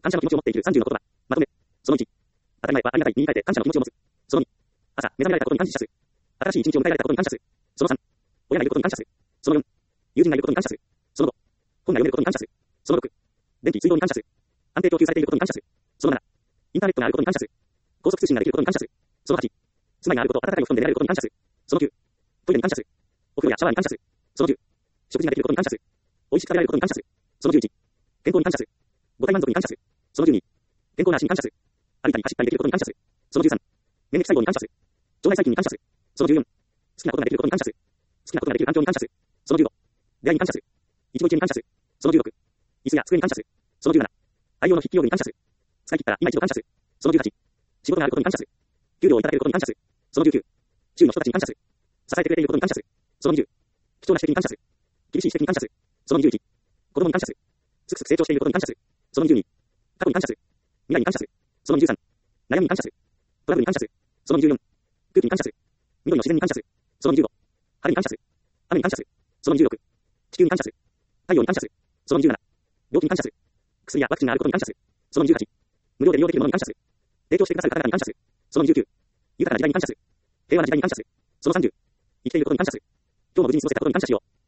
感謝の気持ちを持って生きる30の言葉。まとめ。その1。当たり前はありがたいに変えて感謝の気持ちを持つ。その2。朝、目覚められたことに感謝する。新しい一日を迎えられたことに感謝する。その3。親がいることに感謝する。その4。友人がいることに感謝する。その5。本が読めることに感謝する。その6。電気、水道に感謝する。安定供給されていることに感謝する。その7。インターネットがあることに感謝する。高速通信ができることに感謝する。その8。住まいがあること、暖かいお布団で寝られることに感謝する。その9。トイレに感謝する。お風呂やシャワーに感謝する。その10。食事ができることに感謝する。美味しく食べられることに感謝する。その11。健康に感謝する。五体満足に感謝する。その12。健康な足に感謝する。歩いたり走ったりできることに感謝する。その13。免疫細胞に感謝する。腸内細菌に感謝する。その14。好きなことができることに感謝する。好きなことができる環境に感謝する。その15。出会いに感謝する。一期一会に感謝する。その16。椅子や机に感謝する。その17。愛用の筆記用具に感謝する。使い切ったら今一度感謝する。その18。仕事があることに感謝する。給料をいただけることに感謝する。その19。周囲の人たちに感謝する。支えてくれていることに感謝する。その20。貴重な指摘に感謝する。厳しい指摘に感謝する。その21。子供に感謝する。すくすく成長していることに感謝する。その22。過去に感謝する。未来に感謝する。その23。悩みに感謝する。トラブルに感謝する。その24。空気に感謝する。緑の自然に感謝する。その25。春に感謝する。雨に感謝する。その26。地球に感謝する。太陽に感謝する。その27。病気に感謝する。薬やワクチンがあることに感謝する。その28。無料で利用できるものに感謝する。提供してくださる方々に感謝する。その29。豊かな時代に感謝する。平和な時代に感謝する。その30。生きていることに感謝する。今日も無事に過ごせたことに感謝しよう。